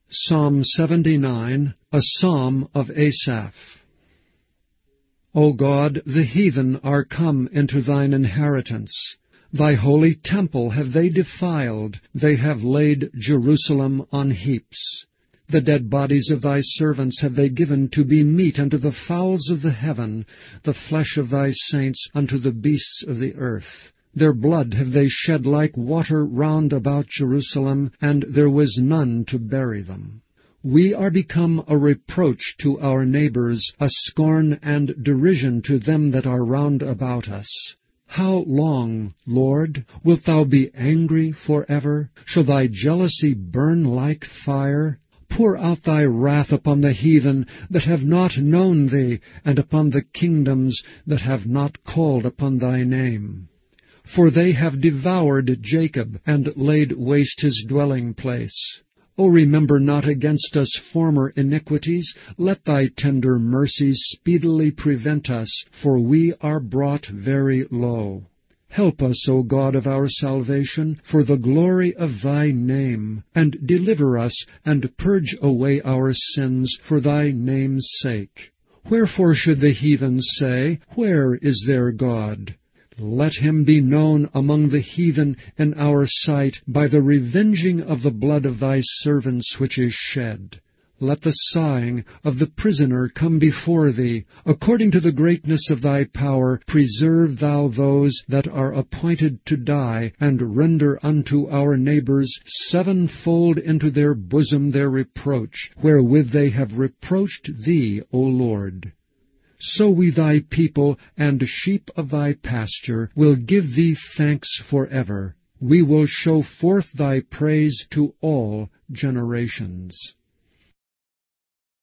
Psalm 79, a psalm of Asaph. O God, the heathen are come into thine inheritance. Thy holy temple have they defiled, they have laid Jerusalem on heaps. The dead bodies of thy servants have they given to be meat unto the fowls of the heaven, the flesh of thy saints unto the beasts of the earth. Their blood have they shed like water round about Jerusalem, and there was none to bury them. We are become a reproach to our neighbors, a scorn and derision to them that are round about us. How long, Lord, wilt thou be angry forever? Shall thy jealousy burn like fire? Pour out thy wrath upon the heathen that have not known thee, and upon the kingdoms that have not called upon thy name. For they have devoured Jacob, and laid waste his dwelling place. O remember not against us former iniquities. Let thy tender mercies speedily prevent us, for we are brought very low. Help us, O God of our salvation, for the glory of thy name, and deliver us, and purge away our sins for thy name's sake. Wherefore should the heathen say, Where is their God? Let him be known among the heathen in our sight by the revenging of the blood of thy servants which is shed. Let the sighing of the prisoner come before thee. According to the greatness of thy power, preserve thou those that are appointed to die, and render unto our neighbors sevenfold into their bosom their reproach, wherewith they have reproached thee, O Lord. So we thy people and sheep of thy pasture will give thee thanks forever. We will show forth thy praise to all generations.